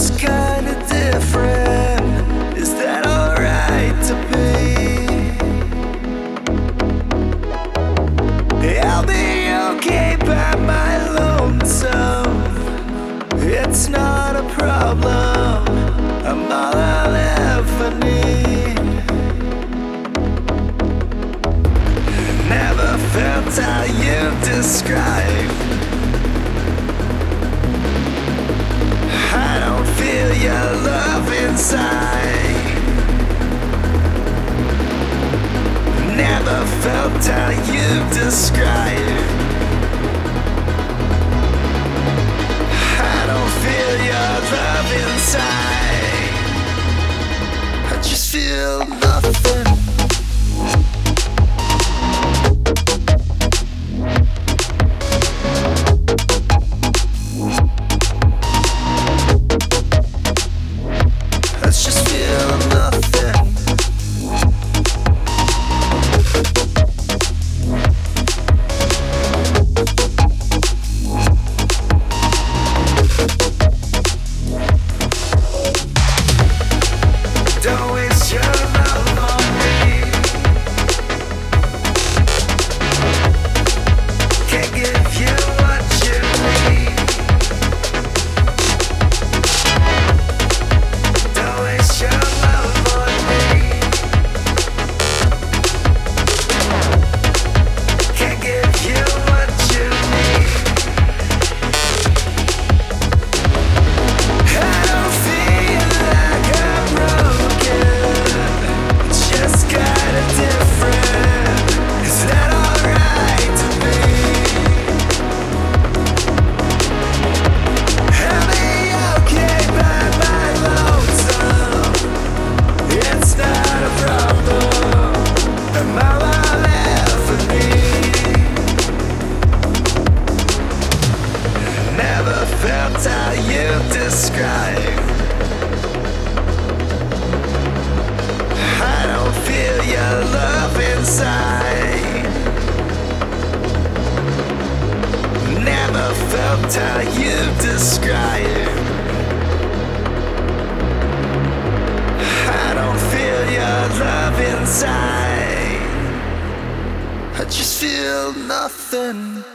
just kinda different. Is that alright to be? I'll be okay by my lonesome. It's not a problem. I'm all I'll ever need. Never felt how you describe. I don't feel your love inside. Never felt how you describe. I don't feel your love inside. I just feel nothing. Let's just feel nothing. Don't waste your love on me. Can't give you what you need. Don't waste your love on me. Can't give you what you need. I don't feel like I'm broken. It's just kinda different. Is that alright to be? I'll be okay by my lonesome. It's not a problem. I'm all I'll ever need. Never felt how you describe. I don't feel your love inside. Never felt how you describe. I don't feel your love inside. I just feel nothing.